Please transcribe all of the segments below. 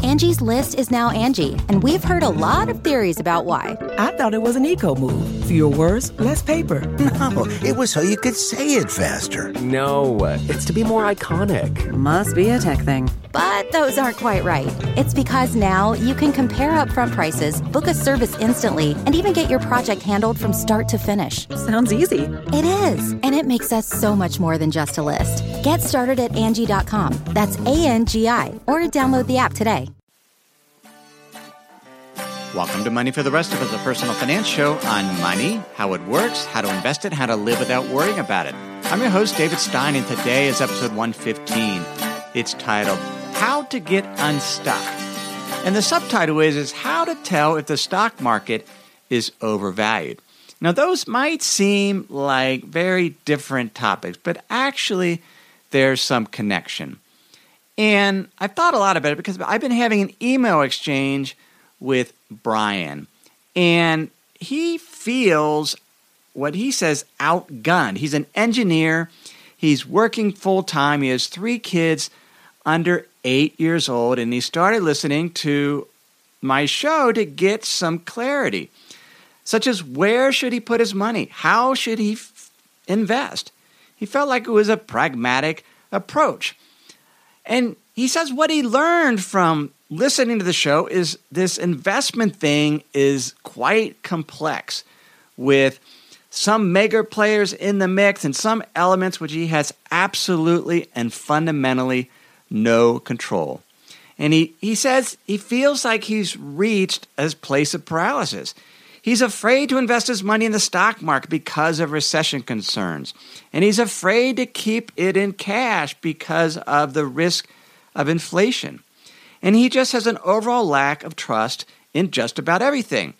Angie's List is now Angie, and we've heard a lot of theories about why. I thought it was an eco move. Fewer words, less paper. No, it was so you could say it faster. No, it's to be more iconic. Must be a tech thing. But those aren't quite right. It's because now you can compare upfront prices, book a service instantly, and even get your project handled from start to finish. Sounds easy. It is, and it makes us so much more than just a list. Get started at Angie.com. That's ANGI, or download the app today. Welcome to Money for the Rest of Us, a personal finance show on money, how it works, how to invest it, how to live without worrying about it. I'm your host, David Stein, and today is episode 115. It's titled, How to Get Unstuck. And the subtitle is How to Tell if the Stock Market is Overvalued. Now, those might seem like very different topics, but actually there's some connection. And I've thought a lot about it because I've been having an email exchange with Brian, and he feels what he says outgunned. He's an engineer. He's working full-time. He has 3 kids under 8 years old, and he started listening to my show to get some clarity, such as where should he put his money? How should he invest? He felt like it was a pragmatic approach. And he says what he learned from listening to the show is this investment thing is quite complex with some mega players in the mix and some elements which he has absolutely and fundamentally no control. And he says he feels like he's reached a place of paralysis. He's afraid to invest his money in the stock market because of recession concerns. And he's afraid to keep it in cash because of the risk of inflation. And he just has an overall lack of trust in just about everything.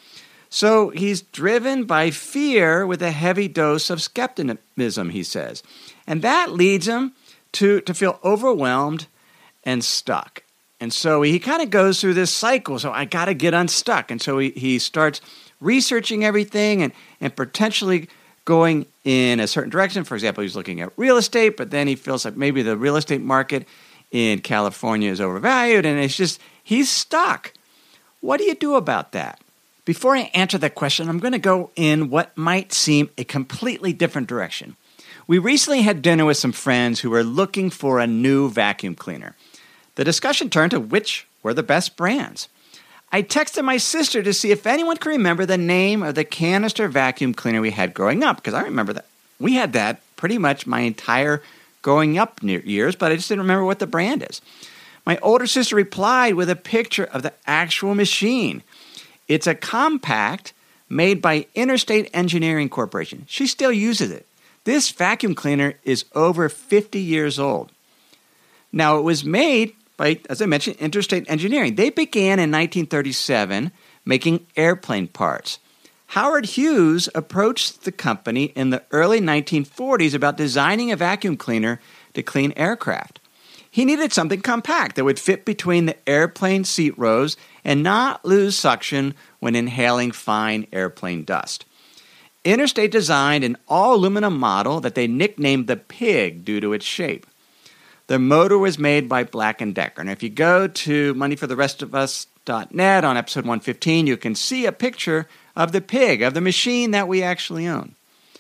So he's driven by fear with a heavy dose of skepticism, he says. And that leads him to feel overwhelmed and stuck. And so he kind of goes through this cycle. So I got to get unstuck. And so he starts researching everything and potentially going in a certain direction. For example, he's looking at real estate, but then he feels like maybe the real estate market in California is overvalued, and it's just, he's stuck. What do you do about that? Before I answer that question, I'm going to go in what might seem a completely different direction. We recently had dinner with some friends who were looking for a new vacuum cleaner. The discussion turned to which were the best brands. I texted my sister to see if anyone could remember the name of the canister vacuum cleaner we had growing up, because I remember that. We had that pretty much my entire growing up years, but I just didn't remember what the brand is. My older sister replied with a picture of the actual machine. It's a compact made by Interstate Engineering Corporation. She still uses it. This vacuum cleaner is over 50 years old. Now, it was made by, as I mentioned, Interstate Engineering. They began in 1937 making airplane parts. Howard Hughes approached the company in the early 1940s about designing a vacuum cleaner to clean aircraft. He needed something compact that would fit between the airplane seat rows and not lose suction when inhaling fine airplane dust. Interstate designed an all-aluminum model that they nicknamed the Pig due to its shape. The motor was made by Black & Decker. And if you go to moneyfortherestofus.net on episode 115, you can see a picture of the Pig, of the machine that we actually own.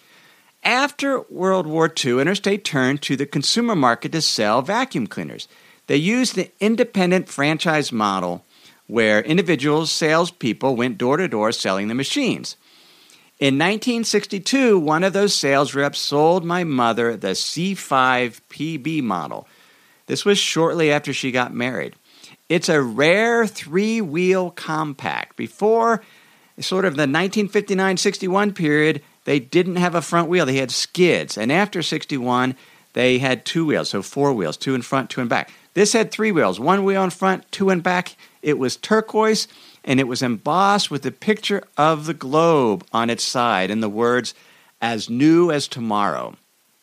After World War II, Interstate turned to the consumer market to sell vacuum cleaners. They used the independent franchise model where individual salespeople went door to door selling the machines. In 1962, one of those sales reps sold my mother the C5 PB model. This was shortly after she got married. It's a rare 3-wheel compact. Before sort of the 1959-61 period, they didn't have a front wheel. They had skids. And after 61, they had 2 wheels, so 4 wheels, 2 in front, 2 in back. This had 3 wheels, 1 wheel in front, 2 in back. It was turquoise, and it was embossed with the picture of the globe on its side and the words, "As new as tomorrow."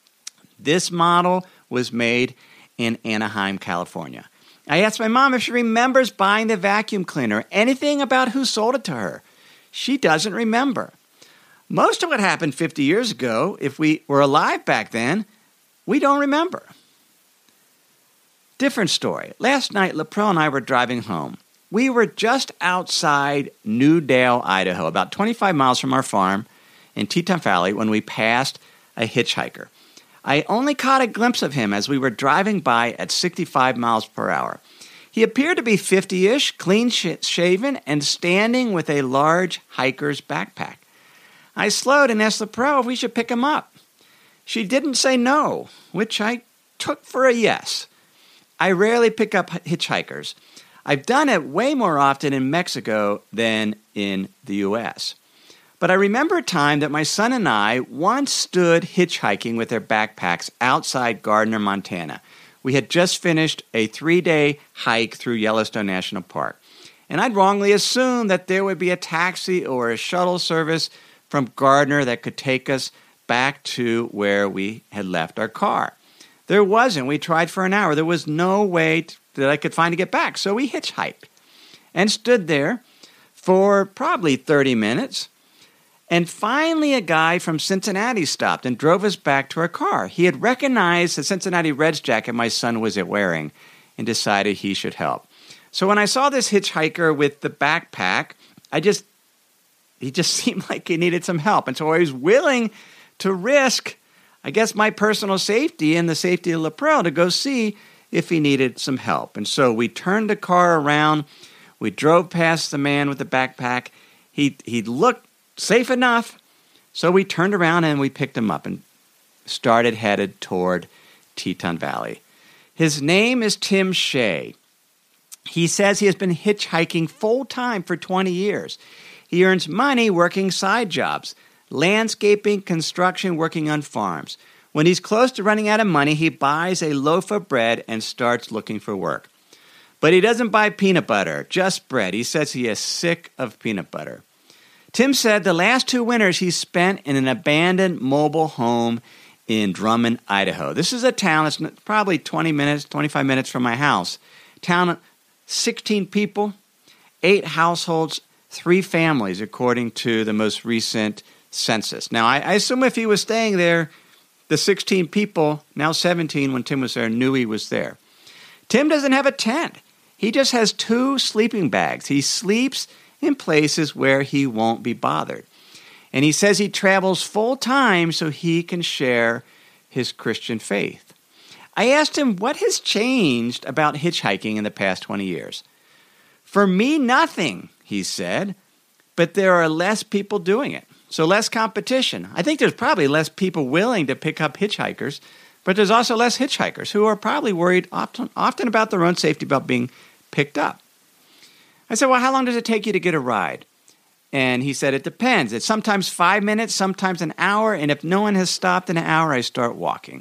This model was made in Anaheim, California. I asked my mom if she remembers buying the vacuum cleaner, anything about who sold it to her. She doesn't remember. Most of what happened 50 years ago, if we were alive back then, we don't remember. Different story. Last night, Laprelle and I were driving home. we were just outside New Dale, Idaho, about 25 miles from our farm in Teton Valley when we passed a hitchhiker. I only caught a glimpse of him as we were driving by at 65 miles per hour. He appeared to be 50-ish, clean-shaven, and standing with a large hiker's backpack. I slowed and asked the pro if we should pick him up. She didn't say no, which I took for a yes. I rarely pick up hitchhikers. I've done it way more often in Mexico than in the U.S. But I remember a time that my son and I once stood hitchhiking with our backpacks outside Gardner, Montana. We had just finished a 3-day hike through Yellowstone National Park. And I'd wrongly assumed that there would be a taxi or a shuttle service from Gardner that could take us back to where we had left our car. There wasn't. We tried for an hour. There was no way that I could find to get back. So we hitchhiked and stood there for probably 30 minutes. And finally a guy from Cincinnati stopped and drove us back to our car. He had recognized the Cincinnati Reds jacket my son was wearing and decided he should help. So when I saw this hitchhiker with the backpack, he just seemed like he needed some help. And so I was willing to risk, I guess, my personal safety and the safety of LaPrel to go see if he needed some help. And so we turned the car around. We drove past the man with the backpack. He looked safe enough. So we turned around and we picked him up and headed toward Teton Valley. His name is Tim Shea. He says he has been hitchhiking full-time for 20 years. He earns money working side jobs, landscaping, construction, working on farms. When he's close to running out of money, he buys a loaf of bread and starts looking for work. But he doesn't buy peanut butter, just bread. He says he is sick of peanut butter. Tim said the last 2 winters he spent in an abandoned mobile home in Drummond, Idaho. This is a town that's probably 25 minutes from my house. Town, 16 people, 8 households, 3 families, according to the most recent census. Now, I assume if he was staying there, the 16 people, now 17 when Tim was there, knew he was there. Tim doesn't have a tent. He just has 2 sleeping bags. He sleeps in places where he won't be bothered. And he says he travels full-time so he can share his Christian faith. I asked him what has changed about hitchhiking in the past 20 years. For me, nothing, he said, but there are less people doing it. So less competition. I think there's probably less people willing to pick up hitchhikers, but there's also less hitchhikers who are probably worried often about their own safety about being picked up. I said, well, how long does it take you to get a ride? And he said, it depends. It's sometimes 5 minutes, sometimes an hour, and if no one has stopped in an hour, I start walking.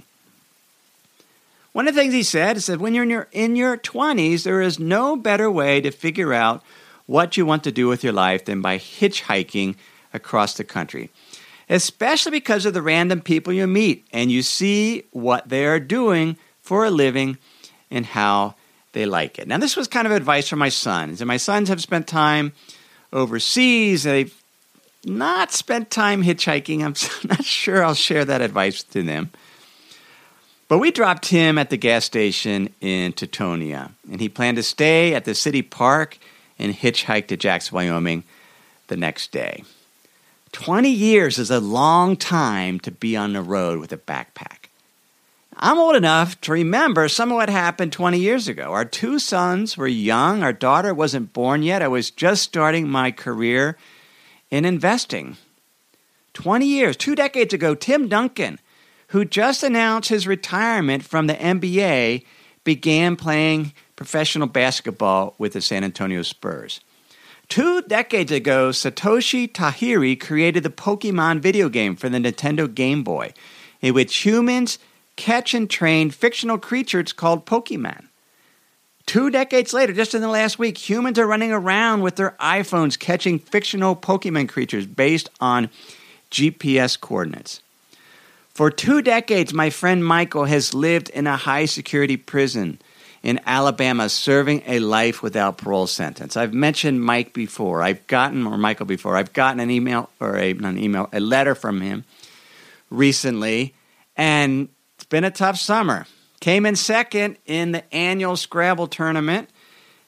One of the things he said is that when you're in your 20s, there is no better way to figure out what you want to do with your life than by hitchhiking across the country, especially because of the random people you meet and you see what they are doing for a living and how they like it. Now, this was kind of advice from my sons, and my sons have spent time overseas. They've not spent time hitchhiking. I'm not sure I'll share that advice to them. But we dropped him at the gas station in Teutonia, and he planned to stay at the city park and hitchhike to Jackson, Wyoming the next day. 20 years is a long time to be on the road with a backpack. I'm old enough to remember some of what happened 20 years ago. Our 2 sons were young. Our daughter wasn't born yet. I was just starting my career in investing. 20 years, 2 decades ago, Tim Duncan, who just announced his retirement from the NBA, began playing professional basketball with the San Antonio Spurs. 2 decades ago, Satoshi Tajiri created the Pokemon video game for the Nintendo Game Boy, in which humans catch and train fictional creatures called Pokemon. 2 decades later, just in the last week, humans are running around with their iPhones catching fictional Pokemon creatures based on GPS coordinates. For 2 decades, my friend Michael has lived in a high-security prison in Alabama, serving a life without parole sentence. I've mentioned Michael before. I've gotten an email, a letter from him recently, and it's been a tough summer. Came in second in the annual Scrabble tournament,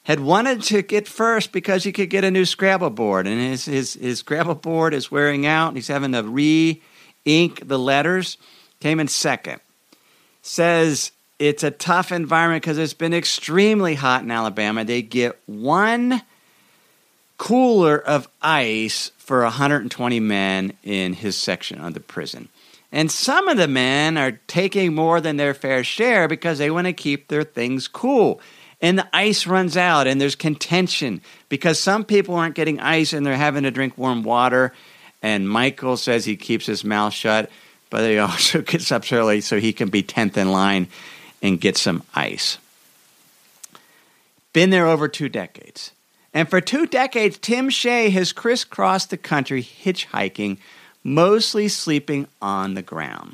had wanted to get first because he could get a new Scrabble board, and his Scrabble board is wearing out. He's having to re-ink the letters. Came in second. Says it's a tough environment because it's been extremely hot in Alabama. They get 1 cooler of ice for 120 men in his section of the prison. And some of the men are taking more than their fair share because they want to keep their things cool. And the ice runs out, and there's contention because some people aren't getting ice and they're having to drink warm water. And Michael says he keeps his mouth shut, but he also gets up early so he can be 10th in line and get some ice. Been there over 2 decades. And for 2 decades, Tim Shea has crisscrossed the country hitchhiking, mostly sleeping on the ground.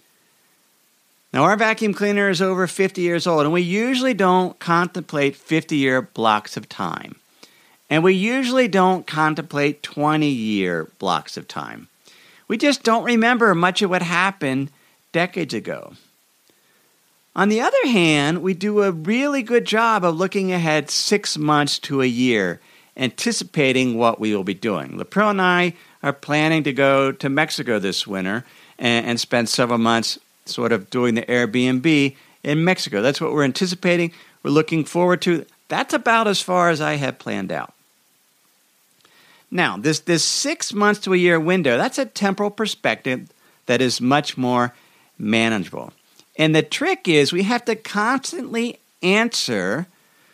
Now, our vacuum cleaner is over 50 years old, and we usually don't contemplate 50-year blocks of time. And we usually don't contemplate 20-year blocks of time. We just don't remember much of what happened decades ago. On the other hand, we do a really good job of looking ahead 6 months to a year, anticipating what we will be doing. Lapril and I are planning to go to Mexico this winter and spend several months sort of doing the Airbnb in Mexico. That's what we're anticipating. We're looking forward to. That's about as far as I have planned out. Now, this 6 months to a year window, that's a temporal perspective that is much more manageable. And the trick is we have to constantly answer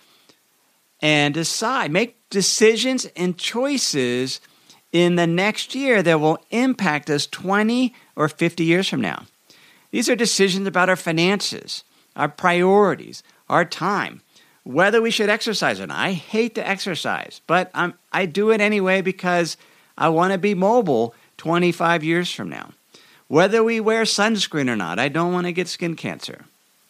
and decide, make decisions and choices in the next year that will impact us 20 or 50 years from now. These are decisions about our finances, our priorities, our time, whether we should exercise or not. I hate to exercise, but I do it anyway because I want to be mobile 25 years from now. Whether we wear sunscreen or not, I don't want to get skin cancer.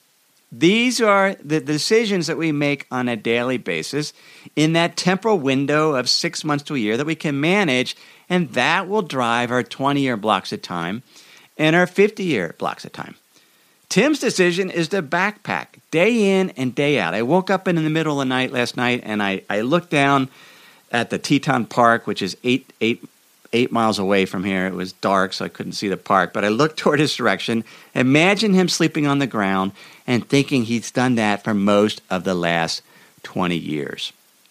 These are the decisions that we make on a daily basis in that temporal window of 6 months to a year that we can manage, and that will drive our 20-year blocks of time and our 50-year blocks of time. Tim's decision is to backpack day in and day out. I woke up in the middle of the night last night, and I looked down at the Teton Park, which is eight miles away from here. It was dark, so I couldn't see the park, but I looked toward his direction. Imagine him sleeping on the ground and thinking he's done that for most of the last 20 years.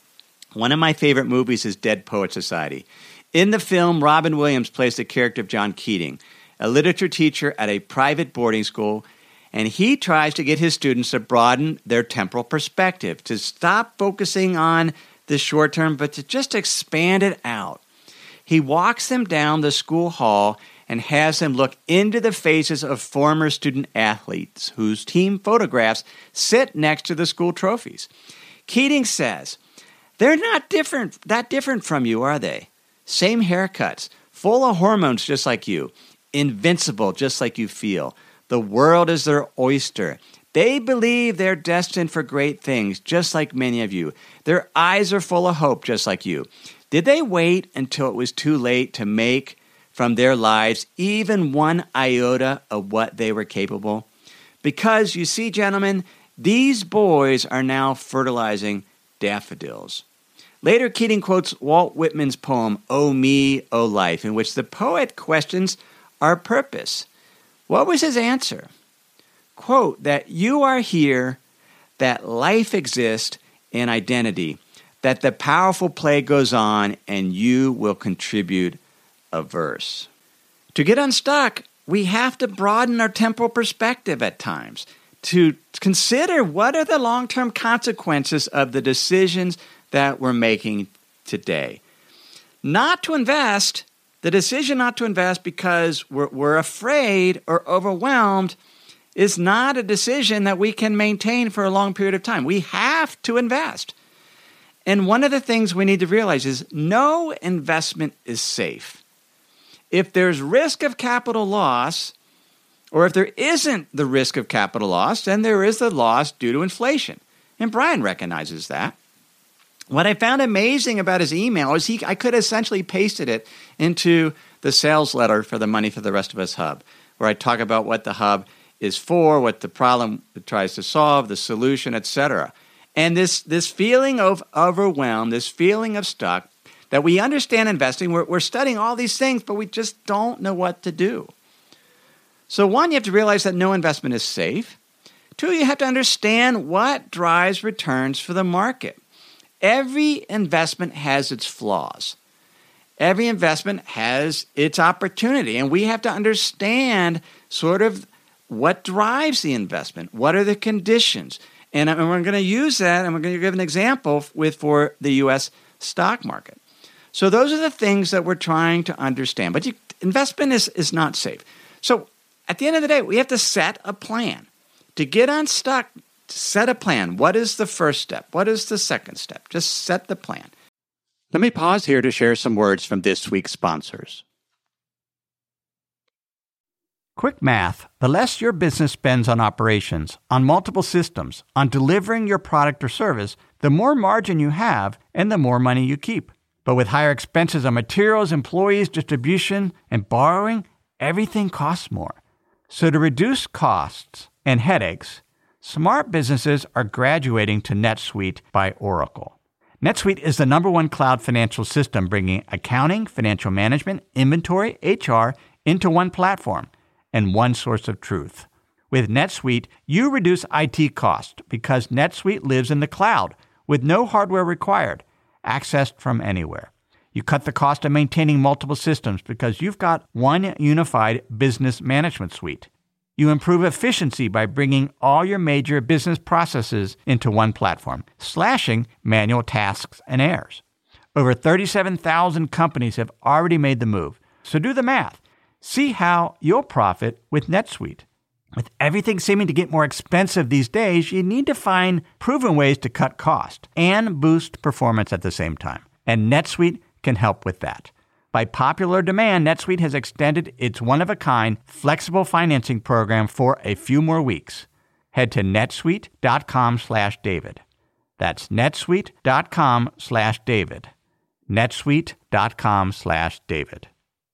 One of my favorite movies is Dead Poets Society. In the film, Robin Williams plays the character of John Keating, a literature teacher at a private boarding school, and he tries to get his students to broaden their temporal perspective, to stop focusing on the short term, but to just expand it out. He walks them down the school hall and has them look into the faces of former student athletes whose team photographs sit next to the school trophies. Keating says, "They're not that different from you, are they? Same haircuts, full of hormones just like you, invincible just like you feel. The world is their oyster. They believe they're destined for great things, just like many of you. Their eyes are full of hope, just like you. Did they wait until it was too late to make from their lives even one iota of what they were capable? Because, you see, gentlemen, these boys are now fertilizing daffodils." Later, Keating quotes Walt Whitman's poem, "O Me, O Life," in which the poet questions our purpose. What was his answer? Quote, that you are here, that life exists in identity, that the powerful play goes on, and you will contribute a verse. To get unstuck, we have to broaden our temporal perspective at times, to consider what are the long-term consequences of the decisions that we're making today. Not to invest, the decision not to invest because we're afraid or overwhelmed is not a decision that we can maintain for a long period of time. We have to invest. And one of the things we need to realize is no investment is safe. If there's risk of capital loss, or if there isn't the risk of capital loss, then there is the loss due to inflation. And Brian recognizes that. What I found amazing about his email is I could essentially pasted it into the sales letter for the Money for the Rest of Us Hub, where I talk about what the hub is for, what the problem it tries to solve, the solution, etc. And this feeling of overwhelm, this feeling of stuck, that we understand investing, we're studying all these things, but we just don't know what to do. So one, you have to realize that no investment is safe. Two, you have to understand what drives returns for the market. Every investment has its flaws. Every investment has its opportunity, and we have to understand sort of what drives the investment. What are the conditions? And we're going to use that, and we're going to give an example for the U.S. stock market. So those are the things that we're trying to understand. But investment is not safe. So at the end of the day, we have to set a plan. To get unstuck, set a plan. What is the first step? What is the second step? Just set the plan. Let me pause here to share some words from this week's sponsors. Quick math. The less your business spends on operations, on multiple systems, on delivering your product or service, the more margin you have and the more money you keep. But with higher expenses on materials, employees, distribution, and borrowing, everything costs more. So to reduce costs and headaches, smart businesses are graduating to NetSuite by Oracle. NetSuite is the #1 cloud financial system bringing accounting, financial management, inventory, HR into one platform and one source of truth. With NetSuite, you reduce IT costs because NetSuite lives in the cloud with no hardware required, accessed from anywhere. You cut the cost of maintaining multiple systems because you've got one unified business management suite. You improve efficiency by bringing all your major business processes into one platform, slashing manual tasks and errors. Over 37,000 companies have already made the move. So do the math. See how you'll profit with NetSuite. With everything seeming to get more expensive these days, you need to find proven ways to cut cost and boost performance at the same time. And NetSuite can help with that. By popular demand, NetSuite has extended its one-of-a-kind flexible financing program for a few more weeks. Head to netsuite.com/David. That's netsuite.com/David. netsuite.com/David.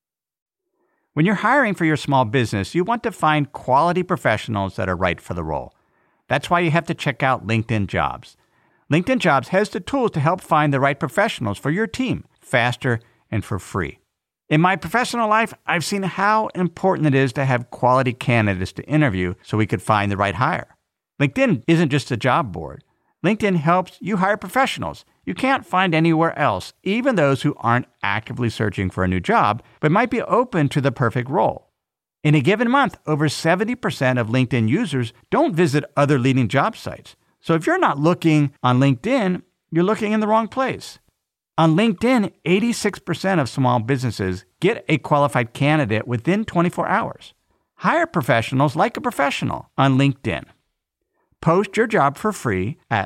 When you're hiring for your small business, you want to find quality professionals that are right for the role. That's why you have to check out LinkedIn Jobs. LinkedIn Jobs has the tools to help find the right professionals for your team faster and for free. In my professional life, I've seen how important it is to have quality candidates to interview so we could find the right hire. LinkedIn isn't just a job board. LinkedIn helps you hire professionals you can't find anywhere else, even those who aren't actively searching for a new job, but might be open to the perfect role. In a given month, over 70% of LinkedIn users don't visit other leading job sites. So if you're not looking on LinkedIn, you're looking in the wrong place. On LinkedIn, 86% of small businesses get a qualified candidate within 24 hours. Hire professionals like a professional on LinkedIn. Post your job for free at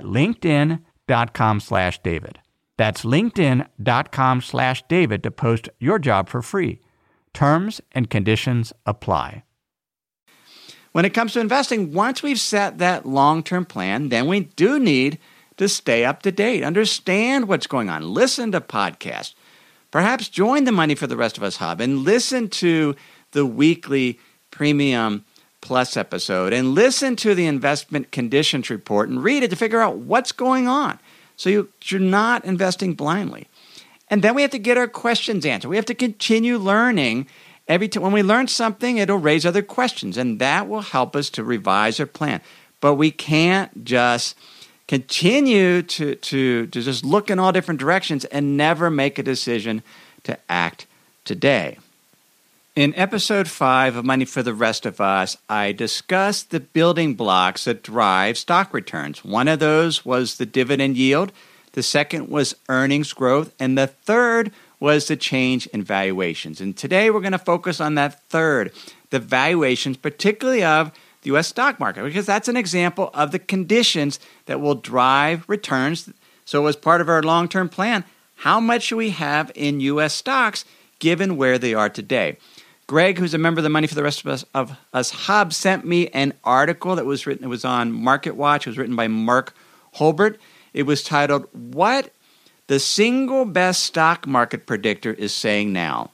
linkedin.com/David. That's linkedin.com/David to post your job for free. Terms and conditions apply. When it comes to investing, once we've set that long-term plan, then we do need to stay up to date, understand what's going on, listen to podcasts, perhaps join the Money for the Rest of Us Hub and listen to the weekly Premium Plus episode and listen to the investment conditions report and read it to figure out what's going on. So you're not investing blindly. And then we have to get our questions answered. We have to continue learning. Every time when we learn something, it'll raise other questions, and that will help us to revise our plan. But we can't just continue to just look in all different directions and never make a decision to act today. In episode 5 of Money for the Rest of Us, I discussed the building blocks that drive stock returns. One of those was the dividend yield. The second was earnings growth. And the third was the change in valuations. And today we're going to focus on that third, the valuations, particularly of the U.S. stock market, because that's an example of the conditions that will drive returns. So as part of our long-term plan, how much should we have in U.S. stocks given where they are today? Greg, who's a member of the Money for the Rest of Us Hub, sent me an article that was written. It was on MarketWatch. It was written by Mark Holbert. It was titled, "What the Single Best Stock Market Predictor is Saying Now."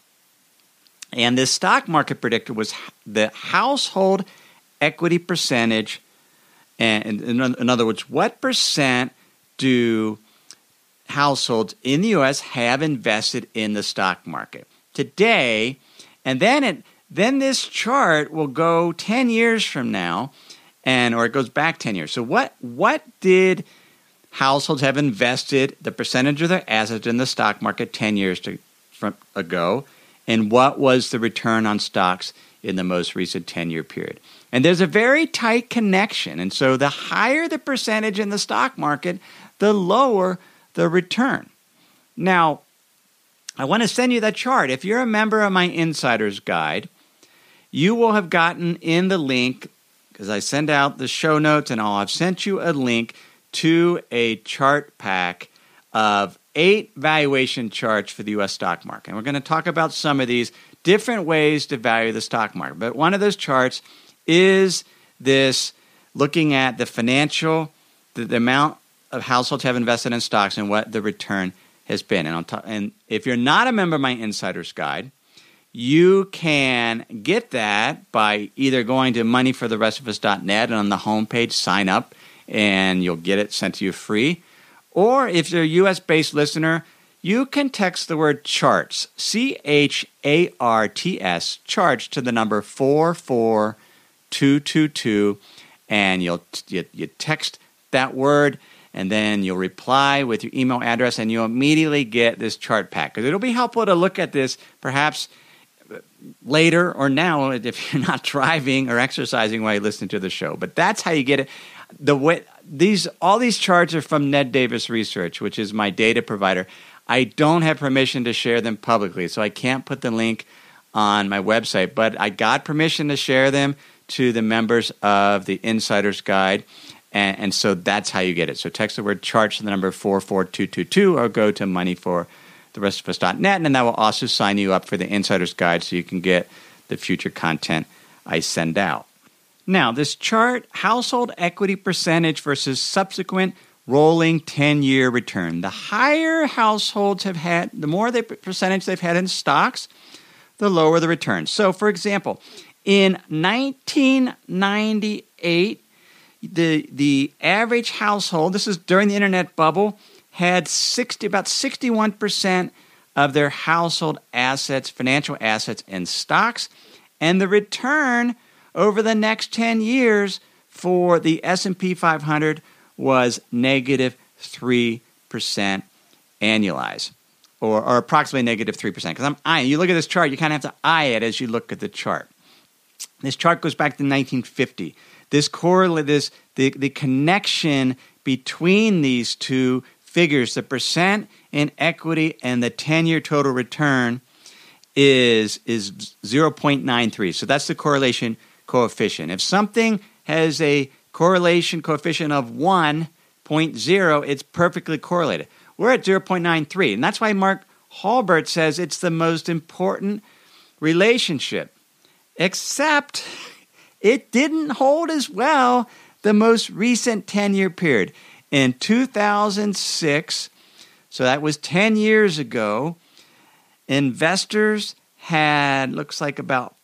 And this stock market predictor was the household equity percentage. And in other words, what percent do households in the U.S. have invested in the stock market today? And then this chart will go 10 years from now, or it goes back 10 years. So what did households have invested, the percentage of their assets in the stock market 10 years ago, and what was the return on stocks in the most recent 10-year period? And there's a very tight connection. And so the higher the percentage in the stock market, the lower the return. Now, I want to send you that chart. If you're a member of my Insider's Guide, you will have gotten in the link, because I send out the show notes and I've sent you a link to a chart pack of 8 valuation charts for the U.S. stock market. And we're going to talk about some of these different ways to value the stock market. But one of those charts is this, looking at the financial, the amount of households have invested in stocks and what the return has been. And if you're not a member of my Insider's Guide, you can get that by either going to moneyfortherestofus.net and on the homepage, sign up, and you'll get it sent to you free. Or if you're a U.S.-based listener, you can text the word CHARTS, CHARTS, charts to the number 44222, and you text that word, and then you'll reply with your email address, and you'll immediately get this chart pack. Because it'll be helpful to look at this perhaps later or now if you're not driving or exercising while you listen to the show. But that's how you get it. All these charts are from Ned Davis Research, which is my data provider. I don't have permission to share them publicly, so I can't put the link on my website. But I got permission to share them to the members of the Insider's Guide, and so that's how you get it. So text the word charts to the number 44222 or go to moneyfortherestofus.net, and that will also sign you up for the Insider's Guide so you can get the future content I send out. Now, this chart, household equity percentage versus subsequent rolling 10-year return. The higher households have had, the more the percentage they've had in stocks, the lower the return. So, for example, in 1998, the average household, this is during the internet bubble, had about 61% of their household assets, financial assets, in stocks, and the return over the next 10 years for the S&P 500 was negative 3% annualized, or approximately negative 3%. Because I'm eyeing, you look at this chart, you kind of have to eye it as you look at the chart. This chart goes back to 1950. The connection between these two figures, the percent in equity and the 10-year total return, is 0.93. So that's the correlation coefficient. If something has a correlation coefficient of 1.0, it's perfectly correlated. We're at 0.93, and that's why Mark Halbert says it's the most important relationship. Except it didn't hold as well the most recent 10-year period. In 2006, so that was 10 years ago, investors had, looks like about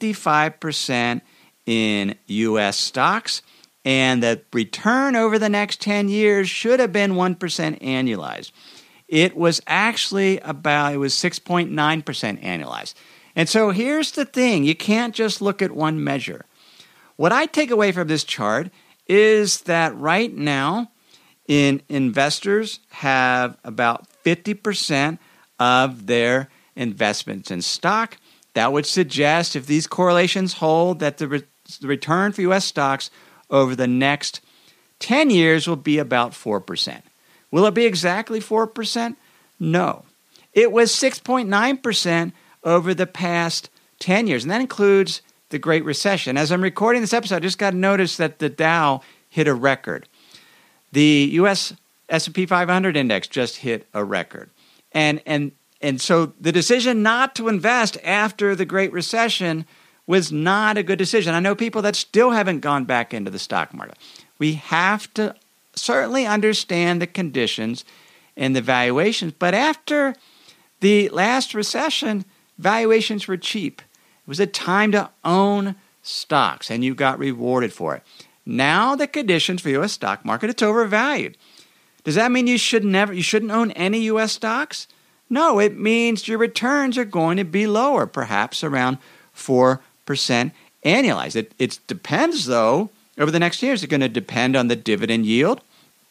55% in U.S. stocks, and the return over the next 10 years should have been 1% annualized. It was actually it was 6.9% annualized. And so here's the thing. You can't just look at one measure. What I take away from this chart is that right now, investors have about 50% of their investments in stock. That would suggest, if these correlations hold, that the return for U.S. stocks over the next 10 years will be about 4%. Will it be exactly 4%? No. It was 6.9% over the past 10 years, and that includes the Great Recession. As I'm recording this episode, I just got to notice that the Dow hit a record. The U.S. S&P 500 index just hit a record. And so the decision not to invest after the Great Recession was not a good decision. I know people that still haven't gone back into the stock market. We have to certainly understand the conditions and the valuations. But after the last recession, valuations were cheap. It was a time to own stocks, and you got rewarded for it. Now the conditions for the U.S. stock market, it's overvalued. Does that mean you shouldn't own any U.S. stocks? No, it means your returns are going to be lower, perhaps around 4% annualized. It depends, though, over the next years. It's going to depend on the dividend yield,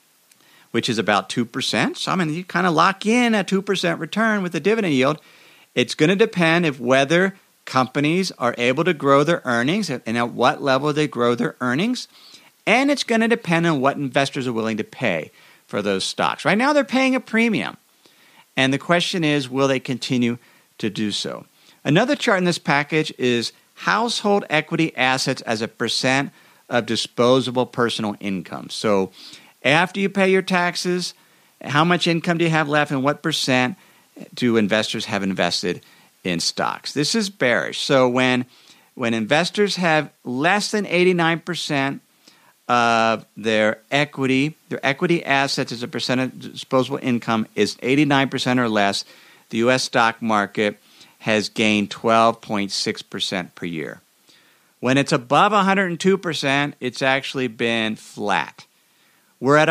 which is about 2%. So, you kind of lock in a 2% return with the dividend yield. It's going to depend if whether companies are able to grow their earnings and at what level they grow their earnings. And it's going to depend on what investors are willing to pay for those stocks. Right now, they're paying a premium. And the question is, will they continue to do so? Another chart in this package is household equity assets as a percent of disposable personal income. So after you pay your taxes, how much income do you have left and what percent do investors have invested in stocks? This is bearish. So when investors have less than 89% of their equity assets as a percent of disposable income is 89% or less, the U.S. stock market has gained 12.6% per year. When it's above 102%, it's actually been flat. We're at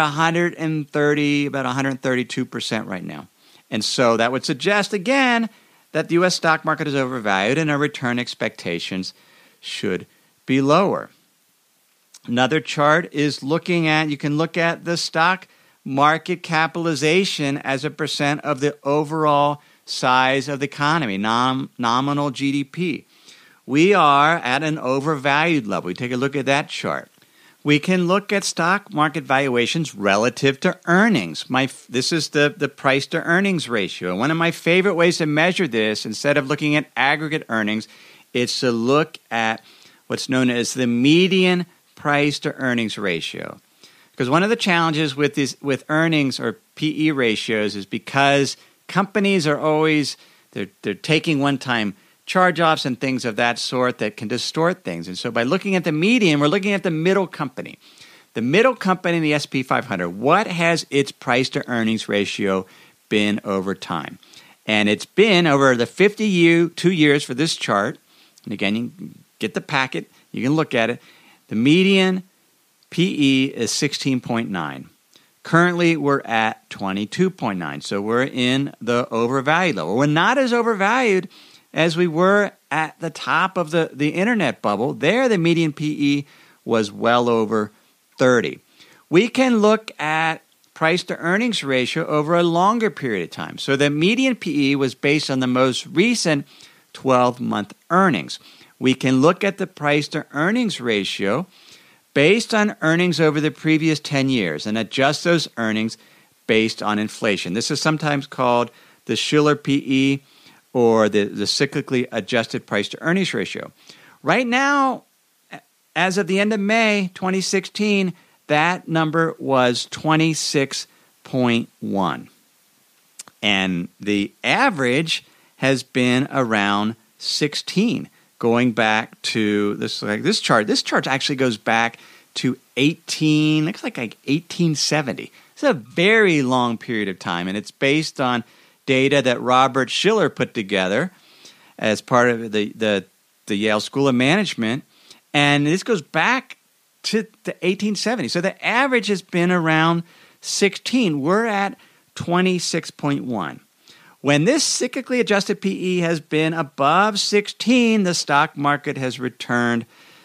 130, about 132% right now. And so that would suggest, again, that the U.S. stock market is overvalued and our return expectations should be lower. Another chart is you can look at the stock market capitalization as a percent of the overall size of the economy, nominal GDP. We are at an overvalued level. We take a look at that chart. We can look at stock market valuations relative to earnings. This is the price to earnings ratio. One of my favorite ways to measure this, instead of looking at aggregate earnings, is to look at what's known as the median price to earnings ratio. Because one of the challenges with earnings or PE ratios is because companies are always they're taking one-time charge-offs and things of that sort that can distort things. And so by looking at the median, we're looking at the middle company. The middle company in the S&P 500, what has its price to earnings ratio been over time? And it's been over the 52 years for this chart. And again, you can get the packet, you can look at it. The median PE is 16.9. Currently, we're at 22.9, so we're in the overvalued level. We're not as overvalued as we were at the top of the internet bubble. There, the median PE was well over 30. We can look at price to earnings ratio over a longer period of time. So the median PE was based on the most recent 12-month earnings. We can look at the price to earnings ratio based on earnings over the previous 10 years and adjust those earnings based on inflation. This is sometimes called the Shiller PE or the cyclically adjusted price to earnings ratio. Right now, as of the end of May 2016, that number was 26.1. And the average has been around 16. Going back to this chart. This chart actually goes back to 1870. It's a very long period of time, and it's based on data that Robert Shiller put together as part of the Yale School of Management, and this goes back to the 1870s. So the average has been around 16. We're at 26.1. When this cyclically adjusted PE has been above 16, the stock market has returned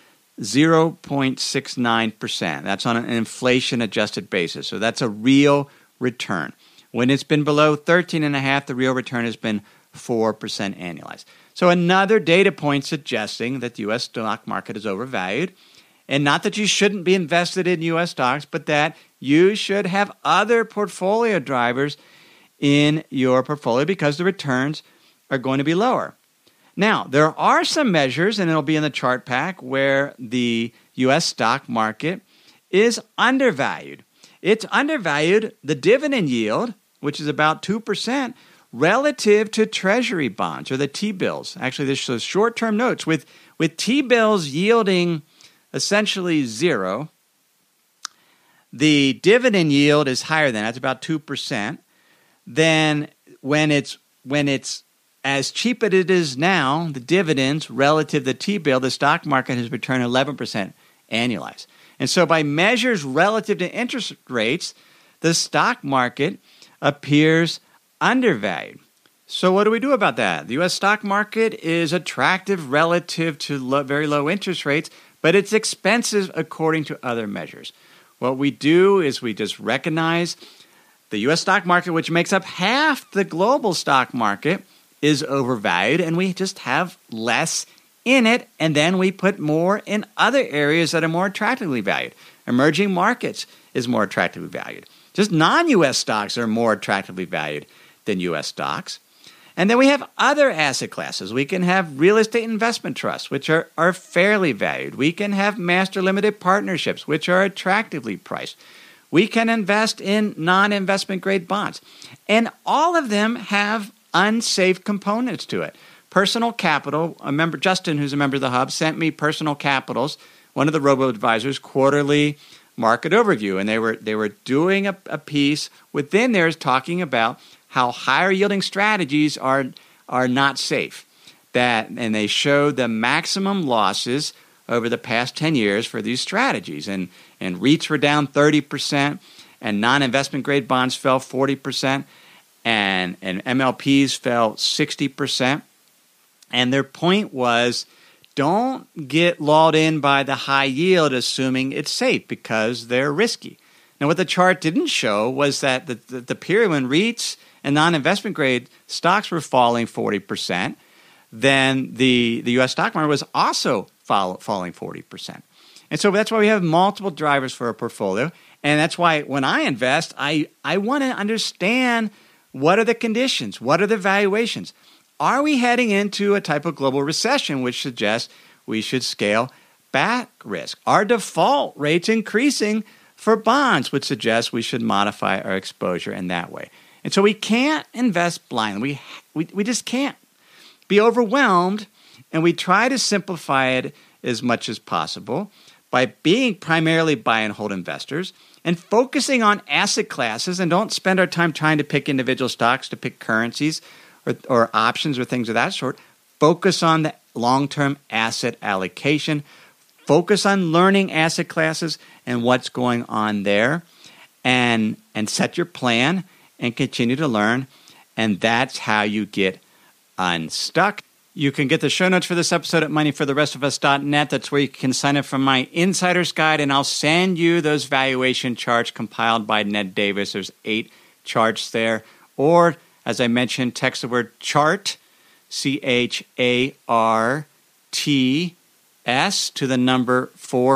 0.69%. That's on an inflation-adjusted basis. So that's a real return. When it's been below 13.5, the real return has been 4% annualized. So another data point suggesting that the U.S. stock market is overvalued, and not that you shouldn't be invested in U.S. stocks, but that you should have other portfolio drivers in your portfolio because the returns are going to be lower. Now, there are some measures, and it'll be in the chart pack, where the U.S. stock market is undervalued. It's undervalued, the dividend yield, which is about 2%, relative to Treasury bonds or the T-bills. Actually, this shows short-term notes. With T-bills yielding essentially zero, the dividend yield is higher than that. It's about 2%. Then when it's as cheap as it is now, the dividends relative to the T-bill, the stock market has returned 11% annualized. And so by measures relative to interest rates, the stock market appears undervalued. So what do we do about that? The U.S. stock market is attractive relative to very low interest rates, but it's expensive according to other measures. What we do is we just recognize the U.S. stock market, which makes up half the global stock market, is overvalued, and we just have less in it, and then we put more in other areas that are more attractively valued. Emerging markets is more attractively valued. Just non-U.S. stocks are more attractively valued than U.S. stocks. And then we have other asset classes. We can have real estate investment trusts, which are fairly valued. We can have master limited partnerships, which are attractively priced. We can invest in non-investment grade bonds. And all of them have unsafe components to it. Personal Capital, a member, Justin, who's a member of the Hub, sent me Personal Capital's, one of the robo-advisors, quarterly market overview. And they were doing a piece within there talking about how higher yielding strategies are not safe. And they showed the maximum losses over the past 10 years for these strategies. And REITs were down 30%, and non-investment grade bonds fell 40%, and MLPs fell 60%. And their point was, don't get lulled in by the high yield assuming it's safe because they're risky. Now, what the chart didn't show was that the period when REITs and non-investment grade stocks were falling 40%, then the U.S. stock market was also falling 40%. And so that's why we have multiple drivers for a portfolio. And that's why when I invest, I want to understand what are the conditions, what are the valuations. Are we heading into a type of global recession which suggests we should scale back risk? Are default rates increasing for bonds, which suggests we should modify our exposure in that way? And so we can't invest blindly. We just can't be overwhelmed, and we try to simplify it as much as possible by being primarily buy and hold investors and focusing on asset classes, and don't spend our time trying to pick individual stocks, to pick currencies or options or things of that sort. Focus on the long-term asset allocation. Focus on learning asset classes and what's going on there, and set your plan and continue to learn. And that's how you get unstuck. You can get the show notes for this episode at moneyfortherestofus.net. That's where you can sign up for my Insider's Guide, and I'll send you those valuation charts compiled by Ned Davis. There's 8 charts there. Or, as I mentioned, text the word CHART, CHARTS, to the number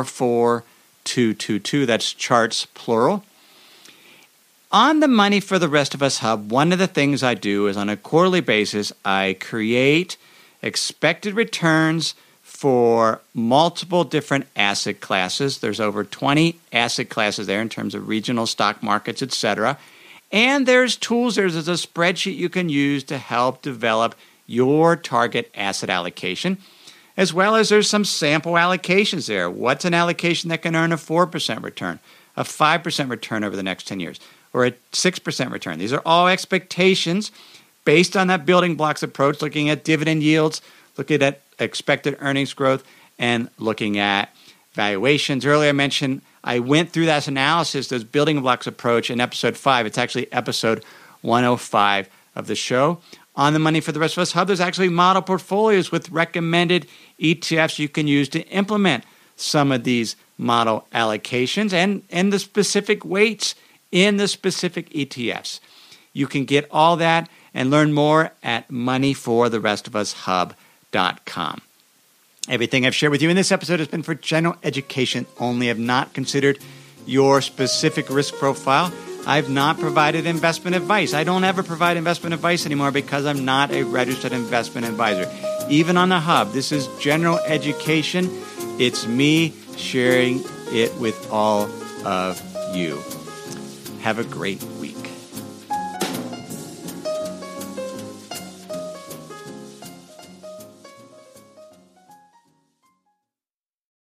44222. That's charts, plural. On the Money for the Rest of Us Hub, one of the things I do is on a quarterly basis, I create expected returns for multiple different asset classes. There's over 20 asset classes there in terms of regional stock markets, etc. And there's tools, there's a spreadsheet you can use to help develop your target asset allocation, as well as there's some sample allocations there. What's an allocation that can earn a 4% return, a 5% return over the next 10 years, or a 6% return? These are all expectations based on that building blocks approach, looking at dividend yields, looking at expected earnings growth, and looking at valuations. Earlier I mentioned I went through that analysis, those building blocks approach, in episode 5. It's actually episode 105 of the show. On the Money for the Rest of Us Hub, there's actually model portfolios with recommended ETFs you can use to implement some of these model allocations and the specific weights in the specific ETFs. You can get all that and learn more at moneyfortherestofushub.com. Everything I've shared with you in this episode has been for general education only. I've not considered your specific risk profile. I've not provided investment advice. I don't ever provide investment advice anymore because I'm not a registered investment advisor. Even on the Hub, this is general education. It's me sharing it with all of you. Have a great week.